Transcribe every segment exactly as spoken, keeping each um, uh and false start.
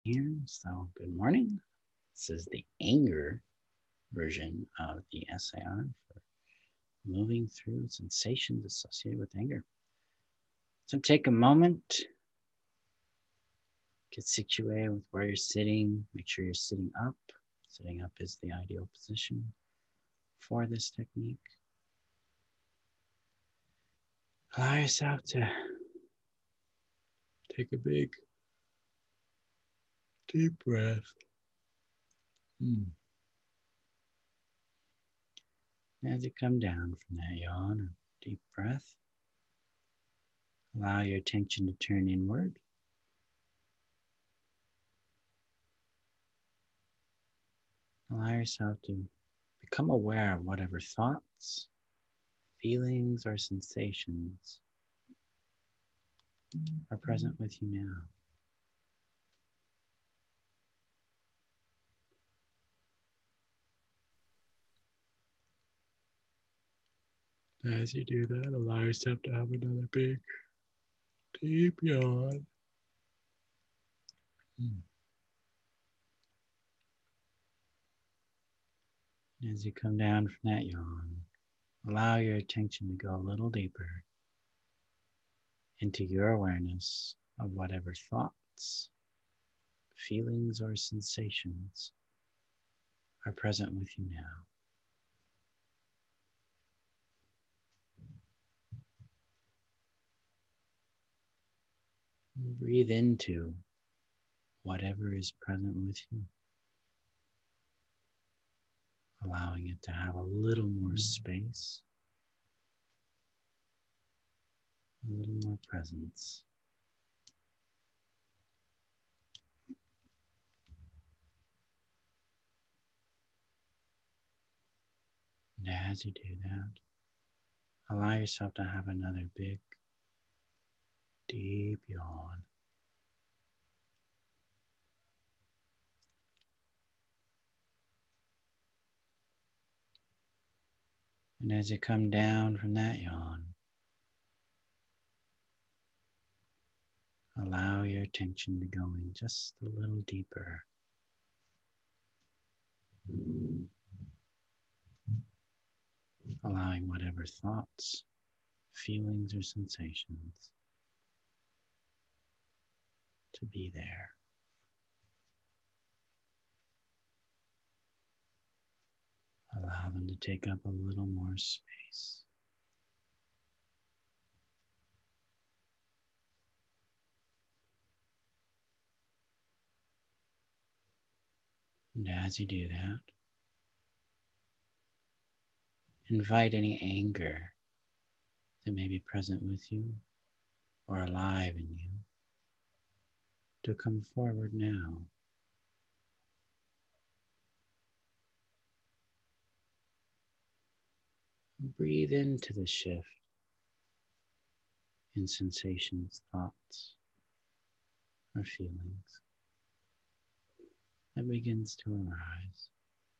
here. So, good morning. This is the anger version of the S A R for moving through sensations associated with anger. So, take a moment, get situated with where you're sitting. Make sure you're sitting up. Sitting up is the ideal position for this technique. Allow yourself to take a big, deep breath. Hmm. As you come down from that yawn or deep breath, allow your attention to turn inward. Allow yourself to become aware of whatever thoughts, feelings, or sensations are present with you now. As you do that, allow yourself to have another big, deep yawn. Hmm. As you come down from that yawn, allow your attention to go a little deeper into your awareness of whatever thoughts, feelings, or sensations are present with you now. Breathe into whatever is present with you, allowing it to have a little more space, a little more presence. And as you do that, allow yourself to have another big, deep yawn. And as you come down from that yawn, allow your attention to go in just a little deeper. Allowing whatever thoughts, feelings, or sensations to be there. Allow them to take up a little more space. And as you do that, invite any anger that may be present with you or alive in you to come forward now. Breathe into the shift in sensations, thoughts, or feelings that begins to arise.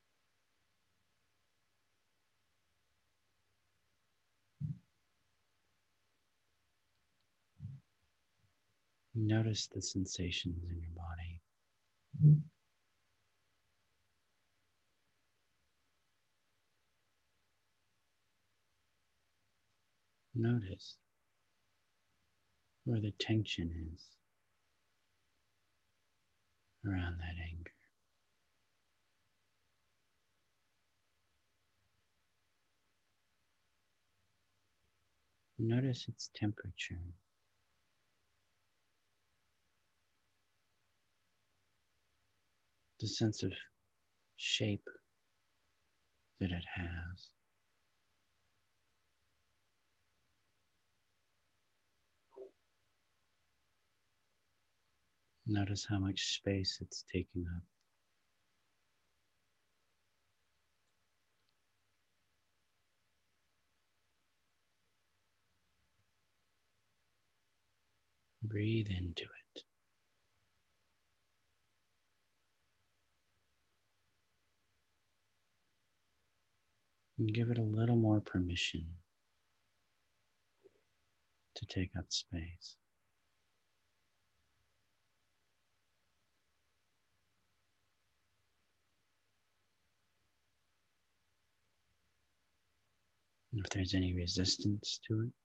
Notice the sensations in your body. Notice where the tension is around that anger. Notice its temperature. The sense of shape that it has. Notice how much space it's taking up. Breathe into it. And give it a little more permission to take up space. If there's any resistance to it,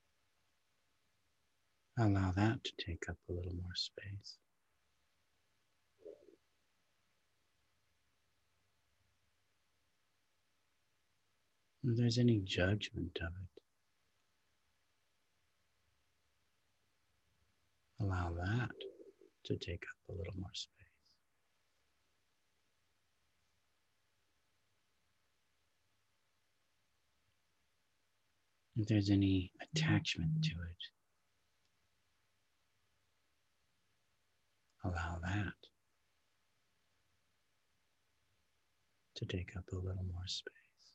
allow that to take up a little more space. If there's any judgment of it, allow that to take up a little more space. If there's any attachment to it, allow that to take up a little more space.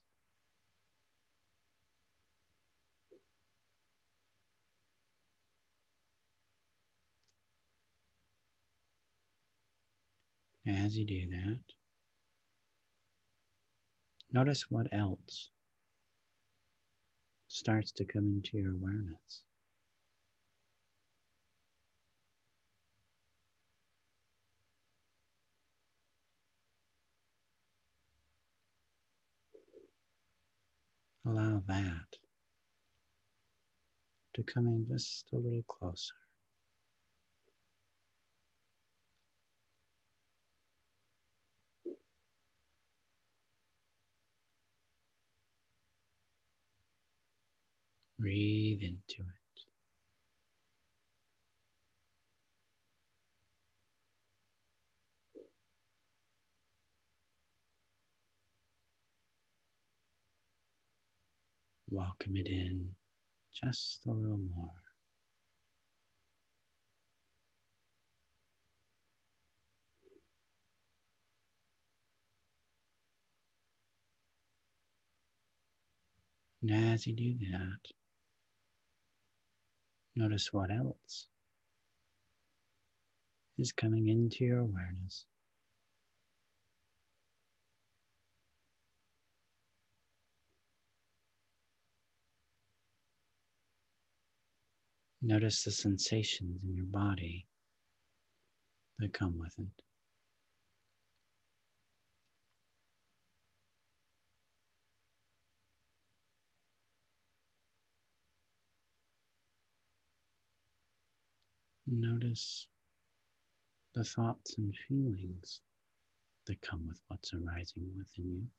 As you do that, notice what else starts to come into your awareness. Allow that to come in just a little closer. Breathe into it. Welcome it in just a little more. And as you do that, notice what else is coming into your awareness. Notice the sensations in your body that come with it. Notice the thoughts and feelings that come with what's arising within you.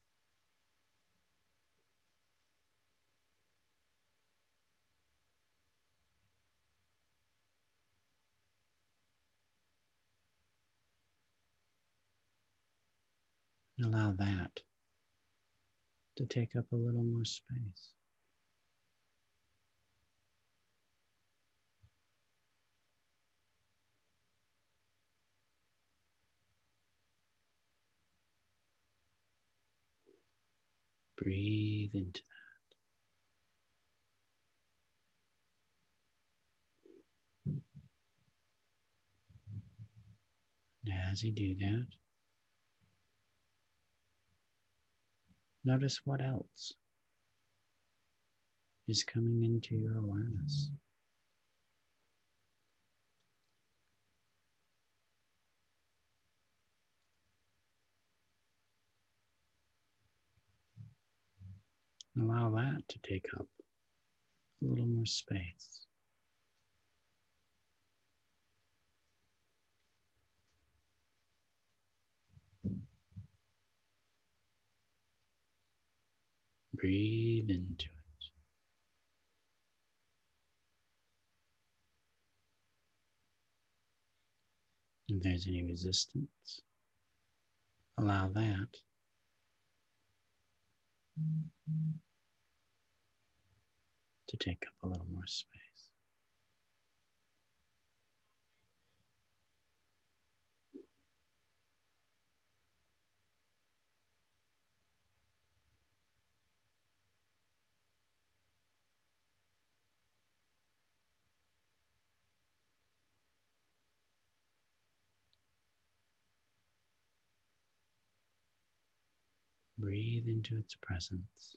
And allow that to take up a little more space. Breathe into that. And as you do that, notice what else is coming into your awareness. Allow that to take up a little more space. Breathe into it. If there's any resistance, allow that to take up a little more space. Breathe into its presence.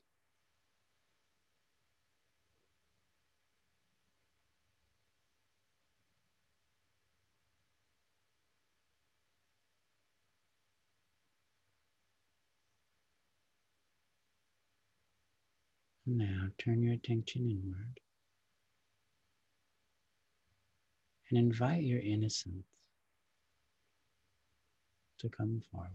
Now turn your attention inward and invite your innocence to come forward.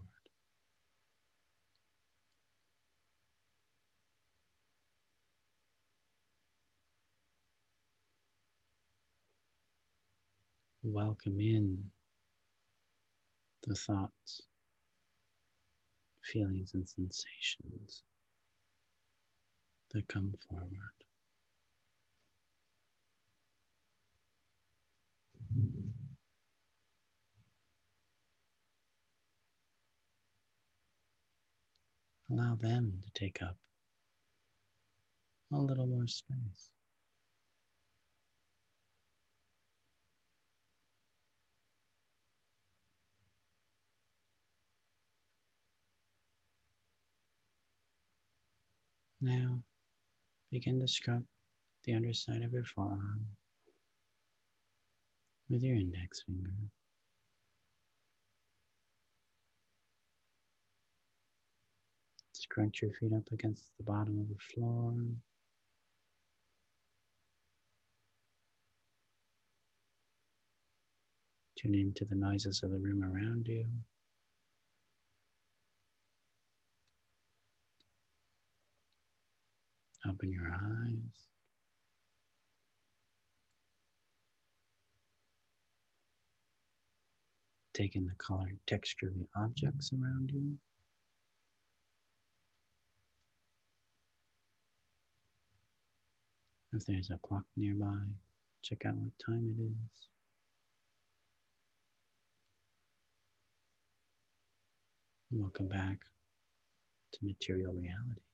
Welcome in the thoughts, feelings, and sensations that come forward. Allow them to take up a little more space. Now begin to scrub the underside of your forearm with your index finger. Scrunch your feet up against the bottom of the floor. Tune into the noises of the room around you. Open your eyes. Take in the color and texture of the objects around you. If there's a clock nearby, check out what time it is. Welcome back to material reality.